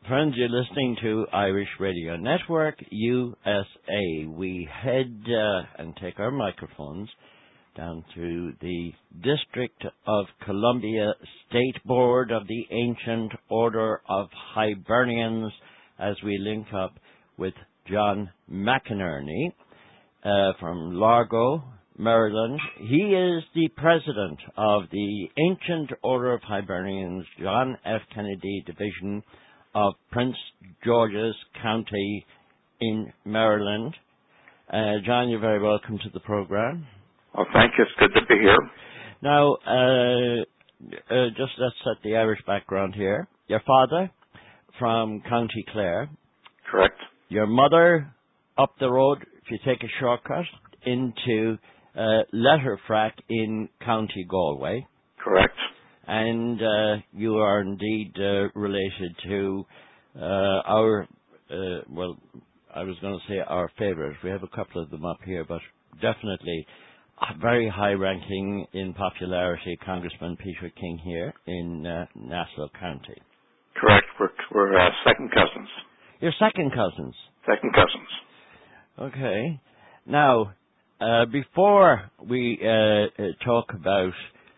Friends, you're listening to Irish Radio Network, USA. We head and take our microphones down to the District of Columbia State Board of the Ancient Order of Hibernians as we link up with John McInerney from Largo, Maryland. He is the president of the Ancient Order of Hibernians, John F. Kennedy Division of Prince George's County in Maryland. John, you're very welcome to the program. Well, thank you. It's good to be here. Now, just let's set the Irish background here. Your father from County Clare. Correct. Your mother up the road, if you take a shortcut, into Letterfrack in County Galway. Correct. And you are indeed related to our, I was going to say our favourite. We have a couple of them up here, but definitely very high-ranking in popularity, Congressman Peter King here in Nassau County. Correct. We're second cousins. You're second cousins? Second cousins. Okay. Now, before we talk about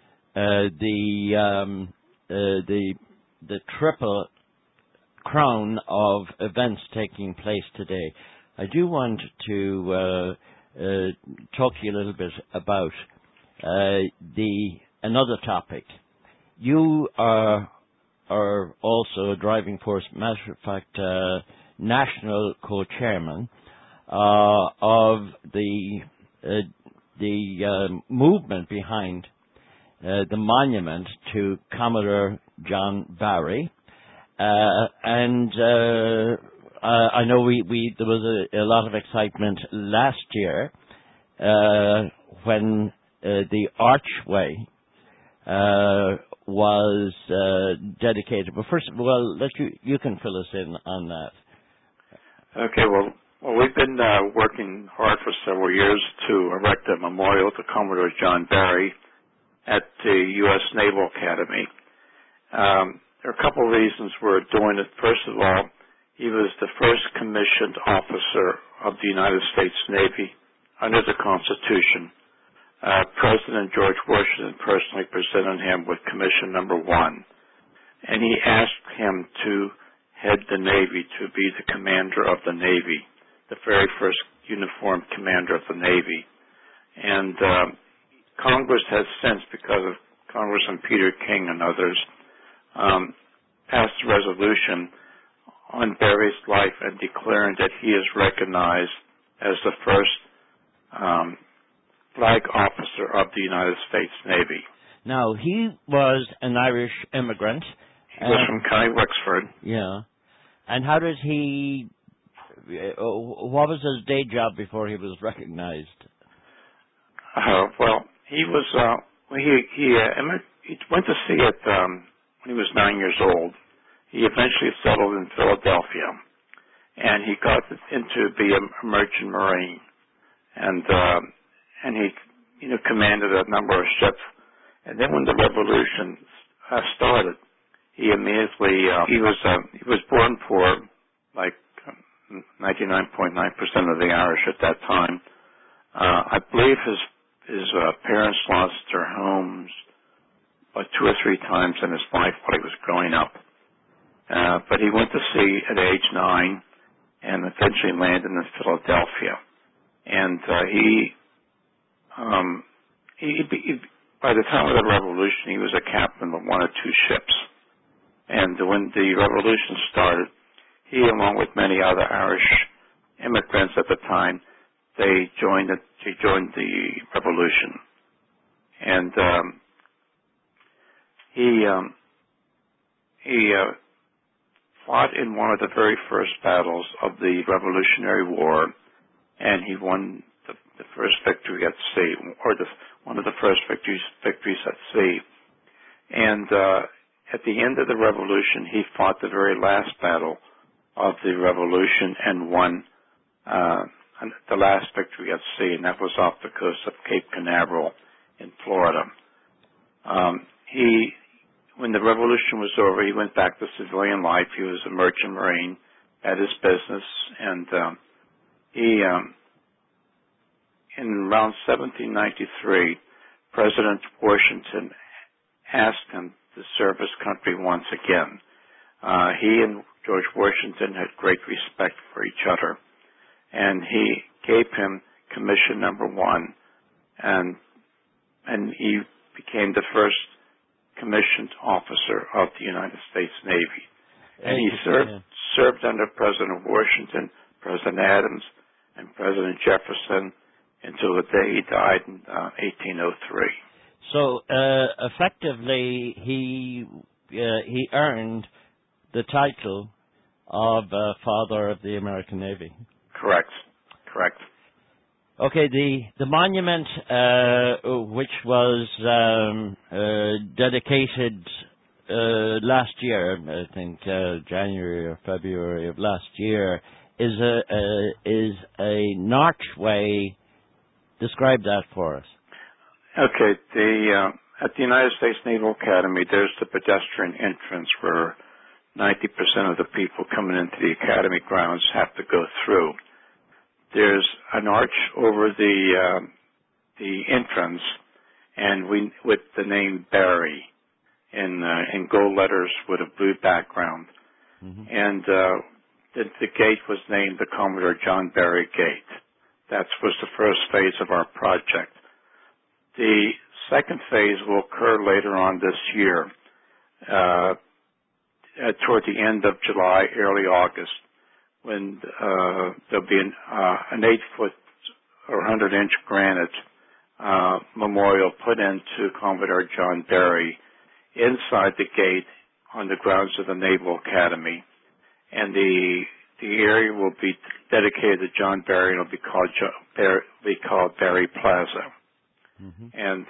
the triple crown of events taking place today, I do want to talk to you a little bit about another topic. You are also a driving force, matter of fact, national co-chairman of the movement behind the monument to Commodore John Barry, and I know there was a lot of excitement last year when the archway was dedicated. But first of all, you can fill us in on that. Okay. Well, we've been working hard for several years to erect a memorial to Commodore John Barry at the U.S. Naval Academy. There are a couple of reasons we're doing it. First of all, he was the first commissioned officer of the United States Navy under the Constitution. President George Washington personally presented him with Commission Number 1, and he asked him to head the Navy, to be the commander of the Navy, the very first uniformed commander of the Navy. And Congress has since, because of Congressman Peter King and others, passed a resolution on Barry's life and declaring that he is recognized as the first flag officer of the United States Navy. Now, he was an Irish immigrant. He was from County Wexford. Yeah. And how did he, what was his day job before he was recognized? Well, he was, he went to sea at, when he was 9 years old. He eventually settled in Philadelphia, and he got into be a merchant marine, and he, commanded a number of ships. And then when the revolution started, he immediately he was born poor, like 99.9% of the Irish at that time. I believe his parents lost their homes about 2 or 3 times in his life while he was growing up. But he went to sea at age 9 and eventually landed in Philadelphia. And by the time of the revolution, he was a captain of 1 or 2 ships. And when the revolution started, he, along with many other Irish immigrants at the time, they joined the revolution. And he fought in one of the very first battles of the Revolutionary War, and he won the first victory at sea, or one of the first victories at sea. And at the end of the revolution, he fought the very last battle of the revolution and won the last victory at sea, and that was off the coast of Cape Canaveral in Florida. He when the revolution was over, he went back to civilian life. He was a merchant marine at his business, and he, in around 1793, President Washington asked him to serve his country once again. He and George Washington had great respect for each other, and he gave him commission number 1, and he became the first commissioned officer of the United States Navy. And he served under President Washington, President Adams, and President Jefferson until the day he died in 1803. So effectively, he earned the title of Father of the American Navy. Correct. Okay, the monument, which was dedicated last year, I think January or February of last year, is an archway. Describe that for us. Okay, at the United States Naval Academy, there's the pedestrian entrance where 90% of the people coming into the academy grounds have to go through. There's an arch over the entrance, and with the name Barry in gold letters with a blue background. Mm-hmm. And the gate was named the Commodore John Barry Gate. That was the first phase of our project. The second phase will occur later on this year, toward the end of July, early August, when there'll be an 8-foot or 100-inch granite memorial put into Commodore John Barry inside the gate on the grounds of the Naval Academy. And the area will be dedicated to John Barry, and it'll be called Barry Plaza. Mm-hmm. And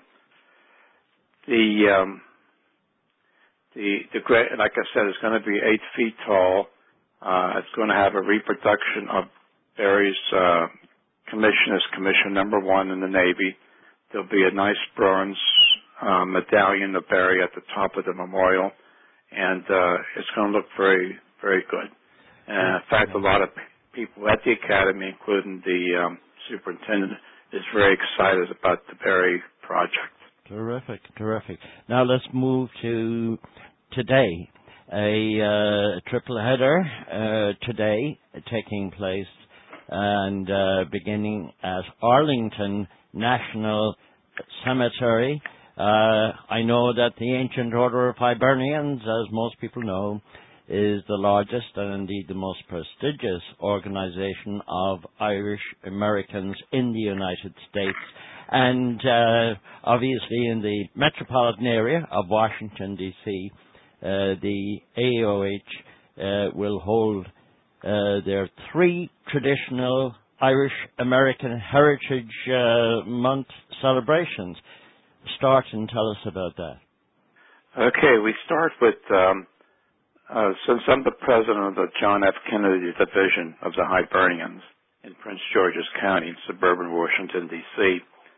like I said, it's going to be 8 feet tall. It's going to have a reproduction of Barry's commission as commission number 1 in the Navy. There'll be a nice bronze medallion of Barry at the top of the memorial, and it's going to look very, very good. In fact, a lot of people at the Academy, including the superintendent, is very excited about the Barry project. Terrific. Now let's move to today. A triple header today taking place and beginning at Arlington National Cemetery. I know that the Ancient Order of Hibernians, as most people know, is the largest and indeed the most prestigious organization of Irish Americans in the United States. And obviously in the metropolitan area of Washington, D.C., the AOH will hold their 3 traditional Irish American Heritage Month celebrations. Start and tell us about that. Okay, we start with, since I'm the president of the John F. Kennedy Division of the Hibernians in Prince George's County in suburban Washington, D.C.,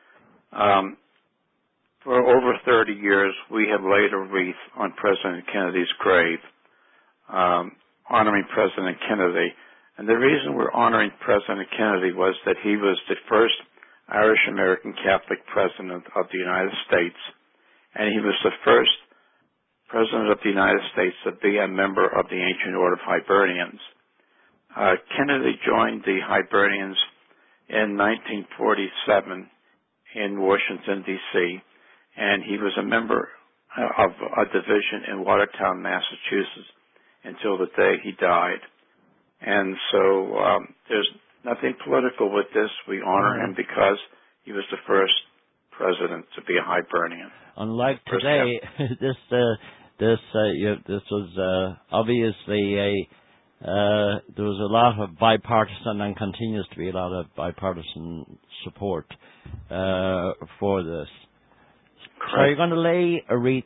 for over 30 years, we have laid a wreath on President Kennedy's grave, honoring President Kennedy. And the reason we're honoring President Kennedy was that he was the first Irish-American Catholic president of the United States, and he was the first president of the United States to be a member of the Ancient Order of Hibernians. Kennedy joined the Hibernians in 1947 in Washington, D.C., and he was a member of a division in Watertown, Massachusetts, until the day he died. And so there's nothing political with this. We honor him because he was the first president to be a Hibernian. Unlike today, this was obviously there was a lot of bipartisan and continues to be a lot of bipartisan support for this. Correct. So you're going to lay a wreath,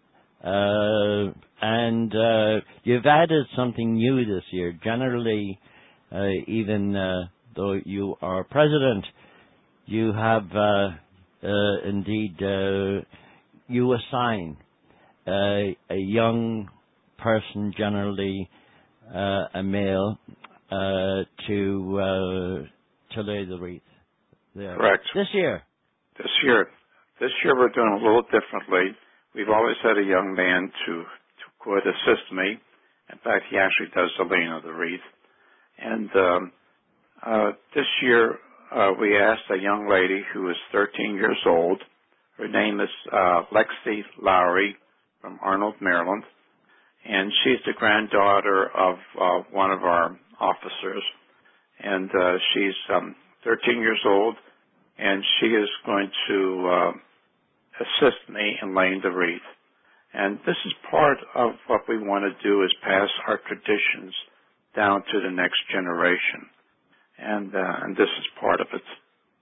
and you've added something new this year. Generally, even though you are president, you have indeed you assign a young person, generally a male, to lay the wreath there. Correct. This year. This year we're doing a little differently. We've always had a young man to quote assist me. In fact, he actually does the laying of the wreath. And this year we asked a young lady who is 13 years old. Her name is Lexi Lowry from Arnold, Maryland. And she's the granddaughter of one of our officers. And she's 13 years old, and she is going to assist me in laying the wreath. And this is part of what we want to do, is pass our traditions down to the next generation. And this is part of it.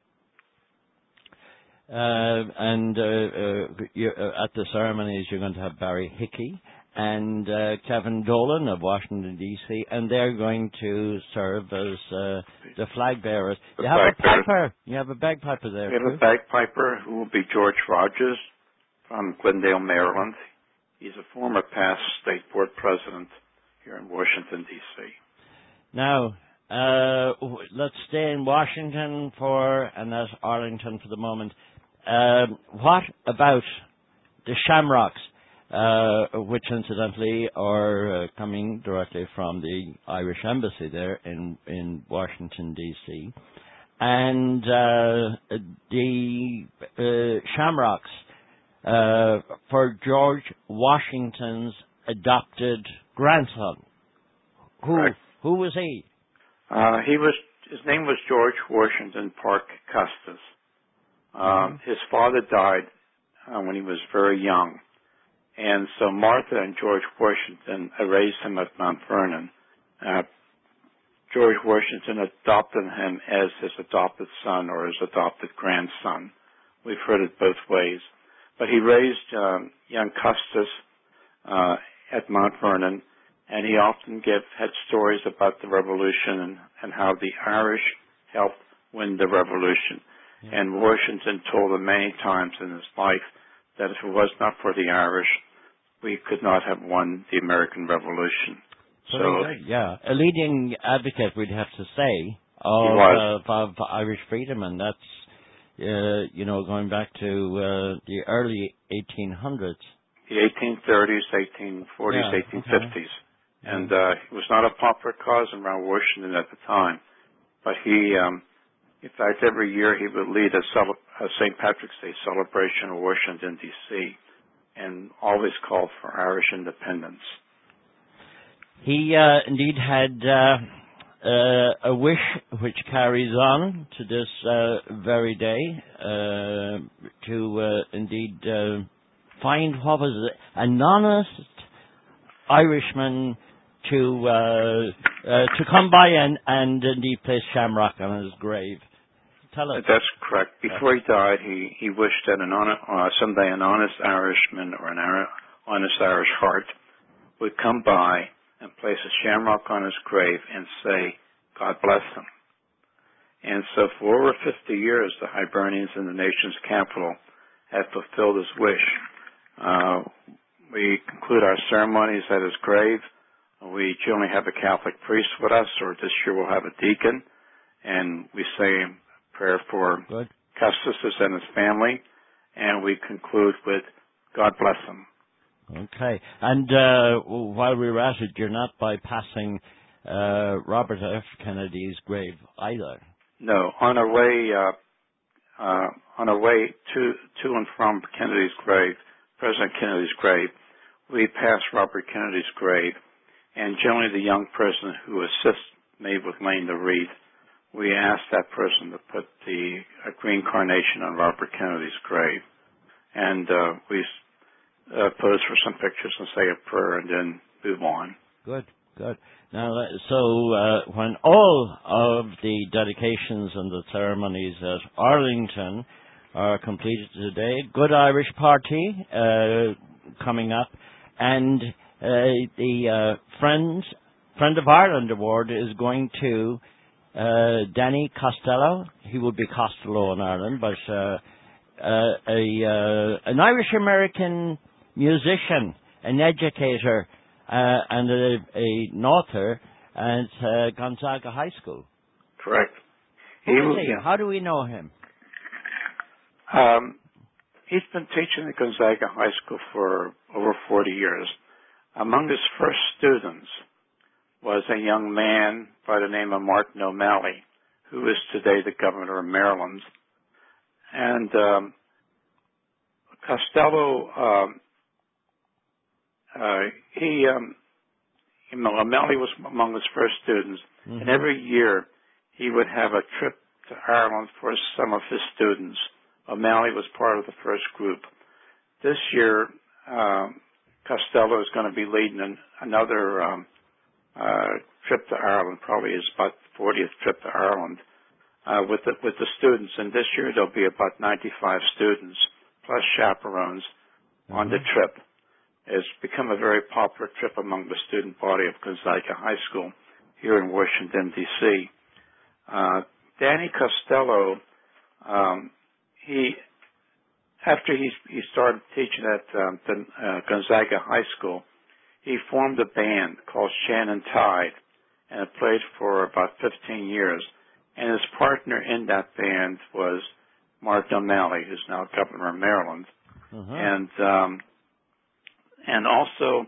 At the ceremonies, you're going to have Barry Hickey and Kevin Dolan of Washington, D.C., and they're going to serve as the flag bearers. You have a piper. You have a bagpiper there. We have a bagpiper who will be George Rogers from Glendale, Maryland. He's a former past state board president here in Washington, D.C. Now, let's stay in Washington and that's Arlington for the moment. What about the Shamrocks, which incidentally are coming directly from the Irish Embassy there in Washington, D.C. And the Shamrocks for George Washington's adopted grandson. Who was he? His name was George Washington Parke Custis. His father died when he was very young. And so Martha and George Washington raised him at Mount Vernon. George Washington adopted him as his adopted son or his adopted grandson. We've heard it both ways. But he raised young Custis at Mount Vernon, and he often had stories about the Revolution and how the Irish helped win the Revolution. Yeah. And Washington told him many times in his life that if it was not for the Irish, we could not have won the American Revolution. So a leading advocate, we'd have to say, of Irish freedom, and that's going back to the early 1800s. The 1830s, 1840s, 1850s. Okay. And it was not a popular cause around Washington at the time, but he, in fact, every year he would lead a St. Patrick's Day celebration in Washington, D.C., and always called for Irish independence. He indeed had a wish which carries on to this very day to indeed find what was an honest Irishman to come by and indeed place shamrock on his grave. Tell us. That's correct. Before he died, he wished that someday an honest Irishman or an honest Irish heart would come by and place a shamrock on his grave and say, God bless him. And so for over 50 years, the Hibernians in the nation's capital have fulfilled his wish. We conclude our ceremonies at his grave. We generally have a Catholic priest with us, or this year we'll have a deacon, and we say a prayer for Custis and his family, and we conclude with God bless him. Okay. And while we were at it, you're not bypassing Robert F. Kennedy's grave either. No. On our way to and from Kennedy's grave, President Kennedy's grave, we pass Robert Kennedy's grave, and generally the young person who assists me with laying the wreath, we ask that person to put a green carnation on Robert Kennedy's grave. And we pose for some pictures and say a prayer and then move on. Good. Now, so when all of the dedications and the ceremonies at Arlington are completed today, Good Irish Party coming up, and the Friend of Ireland Award is going to Danny Costello. He would be Costello in Ireland, but an Irish-American musician, an educator, and an author at Gonzaga High School. Correct. How do we know him? He's been teaching at Gonzaga High School for over 40 years. Among his first students was a young man by the name of Martin O'Malley, who is today the governor of Maryland. And Costello, O'Malley was among his first students, and every year he would have a trip to Ireland for some of his students. O'Malley was part of the first group. This year, Costello is going to be leading another trip to Ireland, probably his about 40th trip to Ireland, with the students. And this year there'll be about 95 students plus chaperones on the trip. It's become a very popular trip among the student body of Gonzaga High School here in Washington, D.C. Danny Costello, after he started teaching at Gonzaga High School, he formed a band called Shannon Tide, and it played for about 15 years. And his partner in that band was Martin O'Malley, who's now governor of Maryland. And also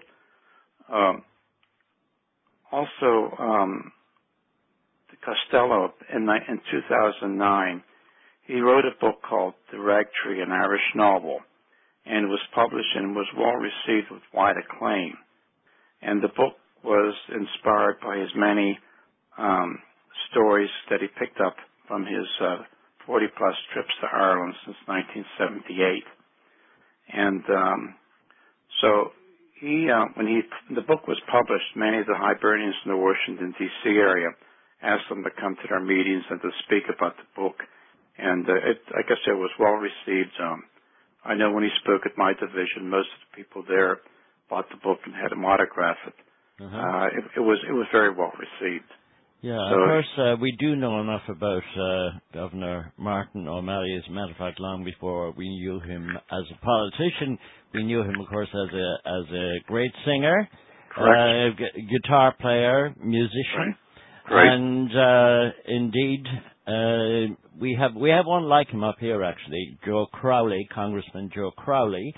Costello in 2009, he wrote a book called The Ragtree, an Irish Novel, and it was published and was well received with wide acclaim. And the book was inspired by his many stories that he picked up from his 40-plus trips to Ireland since 1978. And so when the book was published, many of the Hibernians in the Washington, D.C. area asked him to come to their meetings and to speak about the book. And like I said, it was well received. I know when he spoke at my division, most of the people there bought the book and had him autograph it. It was very well received. Yeah, so, of course, we do know enough about Governor Martin O'Malley. As a matter of fact, long before we knew him as a politician, we knew him, of course, as a great singer, guitar player, musician, and indeed, we have one like him up here actually, Joe Crowley, Congressman Joe Crowley,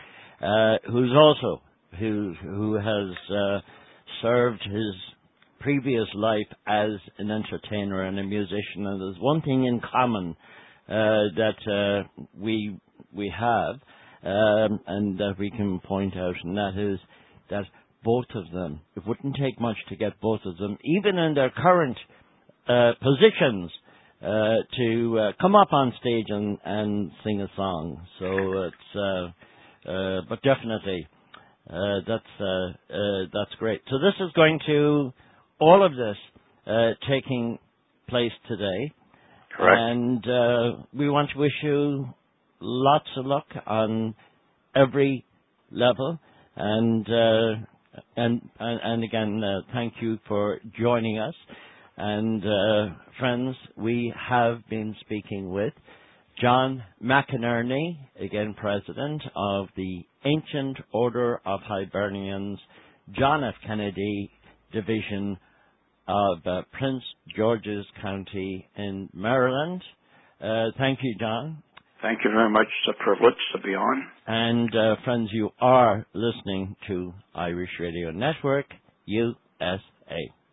who has served his previous life as an entertainer and a musician, and there's one thing in common that we have and that we can point out, and that is that both of them, it wouldn't take much to get both of them, even in their current positions, to come up on stage and sing a song. So it's but definitely that's great. So this is going to all of this taking place today. Correct. And we want to wish you lots of luck on every level. And again, thank you for joining us. And friends, we have been speaking with John McInerney, again President of the Ancient Order of Hibernians, John F. Kennedy Division of Prince George's County in Maryland. Thank you, John. Thank you very much. It's a privilege to be on. And friends, you are listening to Irish Radio Network, USA.